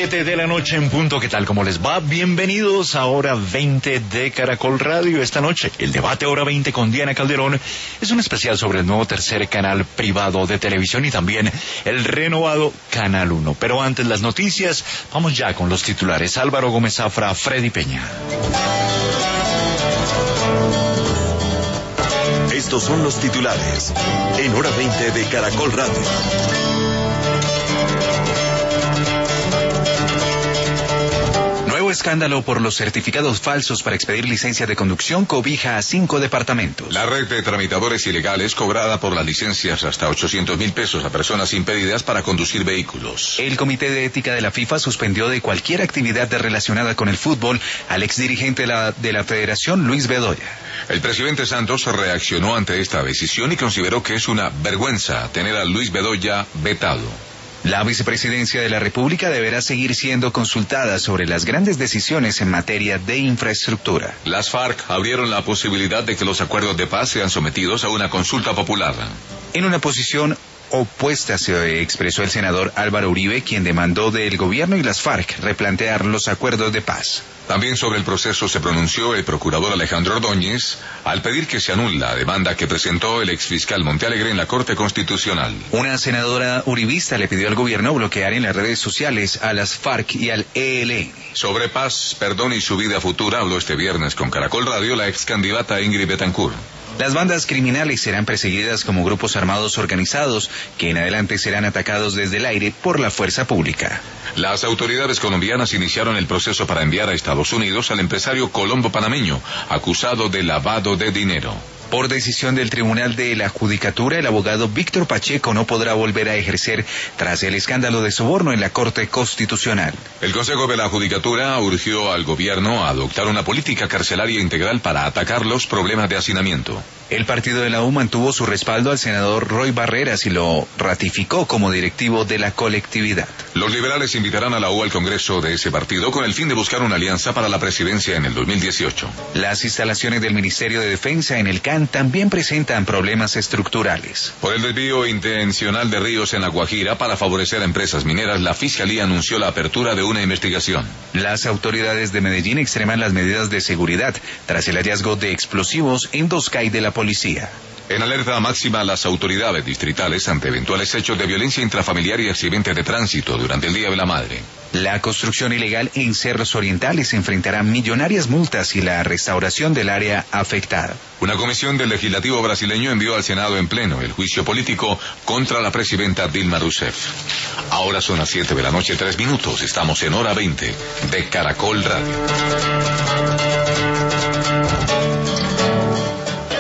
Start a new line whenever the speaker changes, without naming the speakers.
7 de la noche en punto. ¿Qué tal? ¿Cómo les va? Bienvenidos a Hora 20 de Caracol Radio. Esta noche, el debate Hora 20 con Diana Calderón es un especial sobre el nuevo tercer canal privado de televisión y también el renovado Canal 1. Pero antes las noticias, vamos ya con los titulares. Álvaro Gómez Zafra, Freddy Peña.
Estos son los titulares en Hora 20 de Caracol Radio.
Nuevo escándalo por los certificados falsos para expedir licencia de conducción cobija a 5 departamentos.
La red de tramitadores ilegales cobrada por las licencias hasta 800,000 pesos a personas impedidas para conducir vehículos.
El Comité de Ética de la FIFA suspendió de cualquier actividad relacionada con el fútbol al exdirigente de la Federación, Luis Bedoya.
El presidente Santos reaccionó ante esta decisión y consideró que es una vergüenza tener a Luis Bedoya vetado.
La vicepresidencia de la República deberá seguir siendo consultada sobre las grandes decisiones en materia de infraestructura.
Las FARC abrieron la posibilidad de que los acuerdos de paz sean sometidos a una consulta popular.
En una posición opuesta se expresó el senador Álvaro Uribe, quien demandó del gobierno y las FARC replantear los acuerdos de paz.
También sobre el proceso se pronunció el procurador Alejandro Ordóñez al pedir que se anule la demanda que presentó el exfiscal Montealegre en la Corte Constitucional.
Una senadora uribista le pidió al gobierno bloquear en las redes sociales a las FARC y al ELN.
Sobre paz, perdón y su vida futura habló este viernes con Caracol Radio la ex candidata Ingrid Betancourt.
Las bandas criminales serán perseguidas como grupos armados organizados que en adelante serán atacados desde el aire por la fuerza pública.
Las autoridades colombianas iniciaron el proceso para enviar a Estados Unidos al empresario colombo panameño acusado de lavado de dinero.
Por decisión del Tribunal de la Judicatura, el abogado Víctor Pacheco no podrá volver a ejercer tras el escándalo de soborno en la Corte Constitucional.
El Consejo de la Judicatura urgió al gobierno a adoptar una política carcelaria integral para atacar los problemas de hacinamiento.
El partido de la U mantuvo su respaldo al senador Roy Barreras y lo ratificó como directivo de la colectividad.
Los liberales invitarán a la U al Congreso de ese partido con el fin de buscar una alianza para la presidencia en el 2018.
Las instalaciones del Ministerio de Defensa en el CAN también presentan problemas estructurales.
Por el desvío intencional de ríos en La Guajira para favorecer a empresas mineras, la Fiscalía anunció la apertura de una investigación.
Las autoridades de Medellín extreman las medidas de seguridad tras el hallazgo de explosivos en 2 CAI de la policía.
En alerta máxima las autoridades distritales ante eventuales hechos de violencia intrafamiliar y accidentes de tránsito durante el Día de la Madre.
La construcción ilegal en Cerros Orientales enfrentará millonarias multas y la restauración del área afectada.
Una comisión del legislativo brasileño envió al Senado en pleno el juicio político contra la presidenta Dilma Rousseff. Ahora son las 7 de la noche, 3 minutos. Estamos en Hora 20 de Caracol Radio.